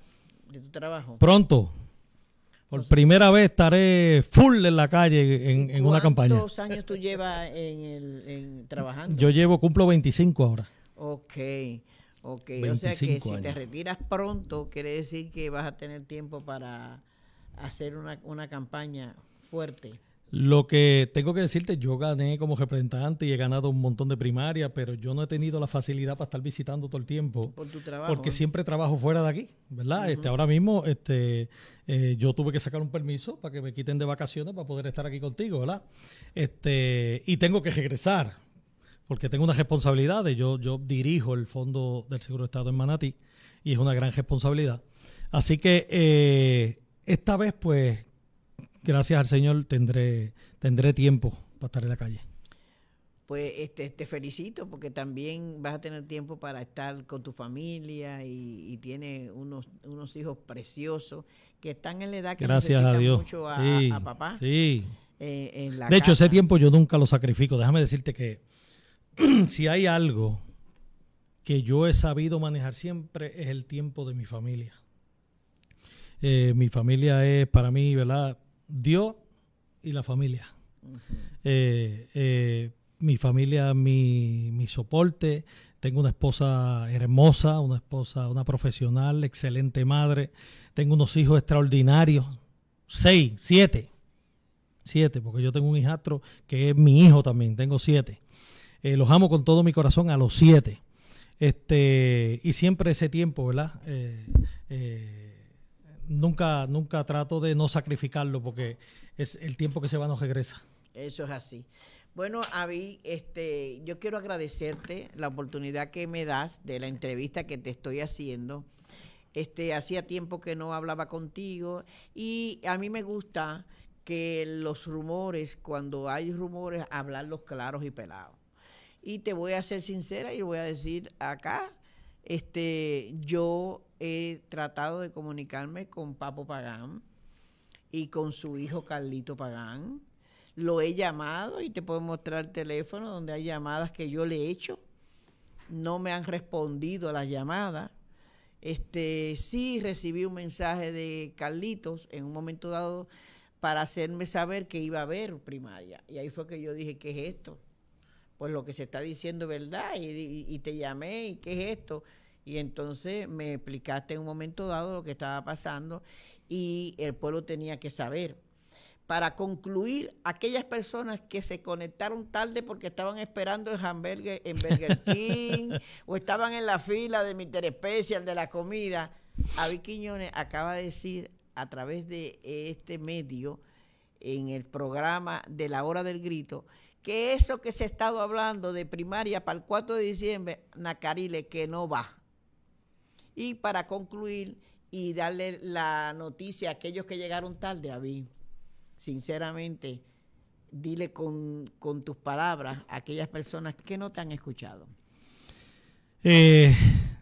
de tu trabajo. Pronto. Por primera vez estaré full en la calle en, en una campaña. ¿Cuántos años tú llevas en el, en, trabajando? Yo llevo, cumplo veinticinco ahora. Ok, ok. O sea que si años. te retiras pronto, quiere decir que vas a tener tiempo para hacer una, una campaña fuerte. Lo que tengo que decirte, yo gané como representante y he ganado un montón de primarias, pero yo no he tenido la facilidad para estar visitando todo el tiempo. Por tu trabajo. Porque siempre trabajo fuera de aquí, ¿verdad? Uh-huh. Este, ahora mismo este, eh, yo tuve que sacar un permiso para que me quiten de vacaciones para poder estar aquí contigo, ¿verdad? Este, y tengo que regresar, porque tengo unas responsabilidades. Yo, yo dirijo el Fondo del Seguro de Estado en Manatí y es una gran responsabilidad. Así que eh, esta vez, pues, gracias al Señor tendré tendré tiempo para estar en la calle. Pues este, te felicito porque también vas a tener tiempo para estar con tu familia y, y tienes unos unos hijos preciosos que están en la edad que gracias necesitan a Dios. mucho a, sí, a, a papá. Sí. Eh, en la de hecho, casa. Ese tiempo yo nunca lo sacrifico. Déjame decirte que si hay algo que yo he sabido manejar siempre es el tiempo de mi familia. Eh, mi familia es para mí, ¿verdad?, Dios y la familia. Uh-huh. eh, eh, mi familia, mi, mi soporte. Tengo una esposa hermosa, una esposa, una profesional, excelente madre. Tengo unos hijos extraordinarios. Seis, siete. Siete, porque yo tengo un hijastro que es mi hijo también. Tengo siete. Eh, los amo con todo mi corazón a los siete. Este, y siempre ese tiempo, ¿verdad? Eh, eh, Nunca, nunca trato de no sacrificarlo porque es el tiempo que se va no regresa. Eso es así. Bueno, Avi, este, yo quiero agradecerte la oportunidad que me das de la entrevista que te estoy haciendo. Este, hacía tiempo que no hablaba contigo y a mí me gusta que los rumores, cuando hay rumores, hablarlos claros y pelados. Y te voy a ser sincera y voy a decir acá, este, yo he tratado de comunicarme con Papo Pagán y con su hijo Carlito Pagán. Lo he llamado y te puedo mostrar el teléfono donde hay llamadas que yo le he hecho. No me han respondido a las llamadas. Este, sí recibí un mensaje de Carlitos en un momento dado para hacerme saber que iba a haber primaria. Y ahí fue que yo dije, ¿qué es esto? Pues lo que se está diciendo es verdad. Y, y, y te llamé, ¿y qué es esto? Y entonces me explicaste en un momento dado lo que estaba pasando y el pueblo tenía que saber. Para concluir, aquellas personas que se conectaron tarde porque estaban esperando el hamburger en Burger King o estaban en la fila de Mister Special de la comida, Avi Quiñones acaba de decir a través de este medio en el programa de la Hora del Grito que eso que se ha estado hablando de primaria para el cuatro de diciembre, Nacarile, que no va. Y para concluir y darle la noticia a aquellos que llegaron tarde, Avi, sinceramente, dile con, con tus palabras a aquellas personas que no te han escuchado. Eh,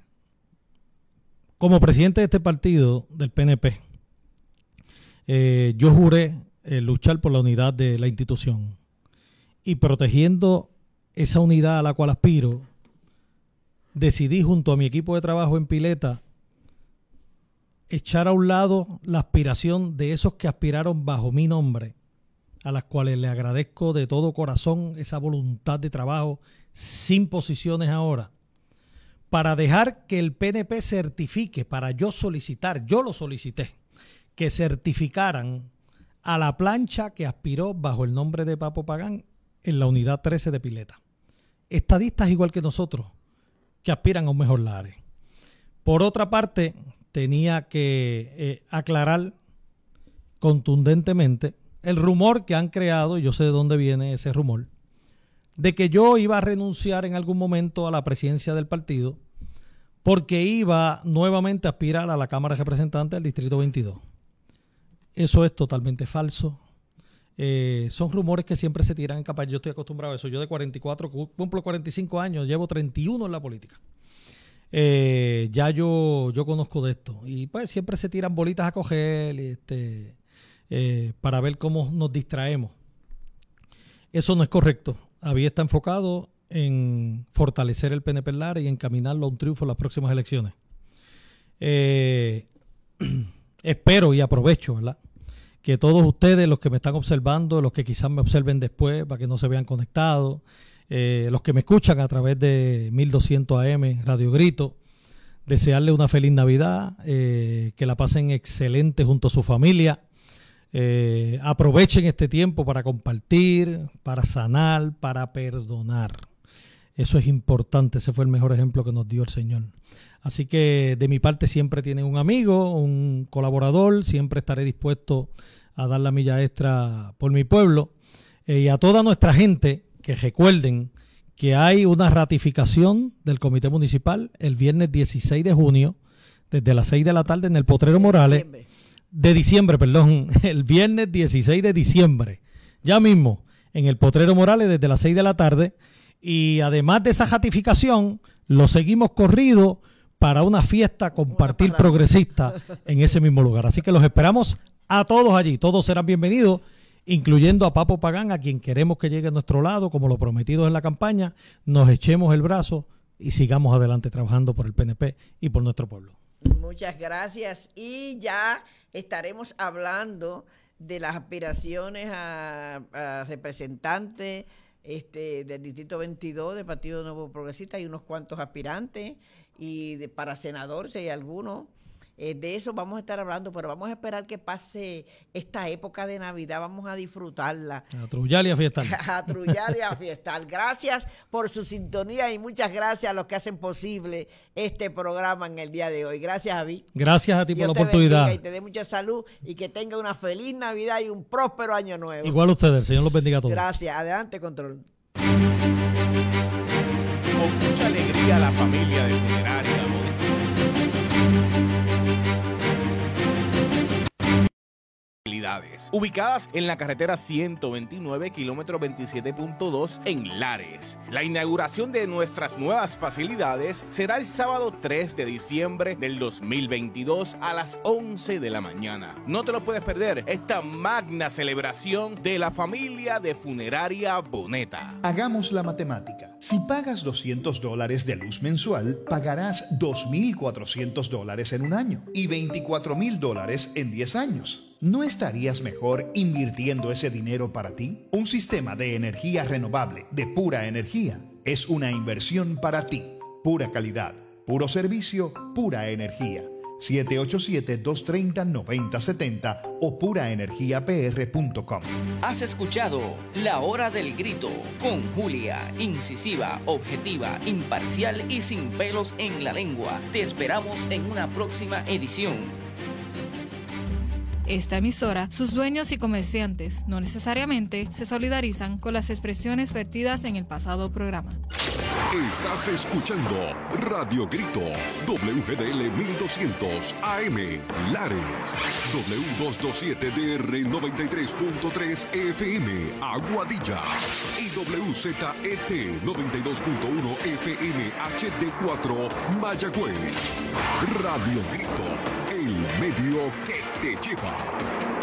como presidente de este partido, del P N P, eh, yo juré eh, luchar por la unidad de la institución y protegiendo esa unidad a la cual aspiro, decidí junto a mi equipo de trabajo en Pileta echar a un lado la aspiración de esos que aspiraron bajo mi nombre, a las cuales le agradezco de todo corazón esa voluntad de trabajo sin posiciones ahora, para dejar que el P N P certifique, para yo solicitar, yo lo solicité, que certificaran a la plancha que aspiró bajo el nombre de Papo Pagán en la unidad trece de Pileta. Estadistas igual que nosotros, que aspiran a un mejor Lares. Por otra parte, tenía que eh, aclarar contundentemente el rumor que han creado, y yo sé de dónde viene ese rumor, de que yo iba a renunciar en algún momento a la presidencia del partido porque iba nuevamente a aspirar a la Cámara de Representantes del Distrito veintidós. Eso es totalmente falso. Eh, son rumores que siempre se tiran en campaña. Yo estoy acostumbrado a eso. Yo de cuarenta y cuatro, cumplo cuarenta y cinco años, llevo treinta y uno en la política. Eh, ya yo, yo conozco de esto. Y pues siempre se tiran bolitas a coger este, eh, para ver cómo nos distraemos. Eso no es correcto. Avi está enfocado en fortalecer el P N P en Lares y encaminarlo a un triunfo en las próximas elecciones. Eh, espero y aprovecho, ¿verdad?, que todos ustedes, los que me están observando, los que quizás me observen después para que no se vean conectados, eh, los que me escuchan a través de mil doscientos A M Radio Grito, desearle una feliz Navidad, eh, que la pasen excelente junto a su familia. Eh, aprovechen este tiempo para compartir, para sanar, para perdonar. Eso es importante, ese fue el mejor ejemplo que nos dio el Señor. Así que de mi parte siempre tienen un amigo, un colaborador, siempre estaré dispuesto a dar la milla extra por mi pueblo. Eh, y a toda nuestra gente, que recuerden que hay una ratificación del Comité Municipal el viernes dieciséis de junio, desde las seis de la tarde en el Potrero Morales. Diciembre. De diciembre, perdón, el viernes dieciséis de diciembre, ya mismo, en el Potrero Morales desde las seis de la tarde. Y además de esa ratificación, lo seguimos corrido para una fiesta compartir progresista en ese mismo lugar. Así que los esperamos a todos allí. Todos serán bienvenidos, incluyendo a Papo Pagán, a quien queremos que llegue a nuestro lado, como lo prometido en la campaña. Nos echemos el brazo y sigamos adelante trabajando por el P N P y por nuestro pueblo. Muchas gracias. Y ya estaremos hablando de las aspiraciones a, a representantes este, del Distrito veintidós del Partido Nuevo Progresista. Hay unos cuantos aspirantes y de, para senador, si hay alguno. Eh, de eso vamos a estar hablando, pero vamos a esperar que pase esta época de Navidad, vamos a disfrutarla. A trullar y a fiestar. A trullar y a fiestar. Gracias por su sintonía y muchas gracias a los que hacen posible este programa en el día de hoy. Gracias, Javi. Gracias a ti por Dios la te oportunidad. bendiga y te dé mucha salud y que tenga una feliz Navidad y un próspero año nuevo. Igual a ustedes, el Señor los bendiga a todos. Gracias. Adelante, Control. Con mucha alegría la familia de Funeraria ubicadas en la carretera ciento veintinueve, kilómetro veintisiete punto dos en Lares. La inauguración de nuestras nuevas facilidades será el sábado tres de diciembre del dos mil veintidós a las once de la mañana. No te lo puedes perder esta magna celebración de la familia de Funeraria Boneta. Hagamos la matemática. Si pagas doscientos dólares de luz mensual, pagarás dos mil cuatrocientos dólares en un año y veinticuatro mil dólares en diez años. ¿No estarías mejor invirtiendo ese dinero para ti? Un sistema de energía renovable de Pura Energía es una inversión para ti. Pura calidad, puro servicio, pura energía. siete ocho siete, dos tres cero, nueve cero siete cero o pura energía p r punto com. Has escuchado La Hora del Grito con Julia, incisiva, objetiva, imparcial y sin pelos en la lengua. Te esperamos en una próxima edición. Esta emisora, sus dueños y comerciantes no necesariamente se solidarizan con las expresiones vertidas en el pasado programa. Estás escuchando Radio Grito, W G D L mil doscientos A M, Lares, W doscientos veintisiete D R noventa y tres punto tres F M, Aguadilla, y W Z E T noventa y dos punto uno F M H D cuatro, Mayagüez. Radio Grito, el medio que te lleva.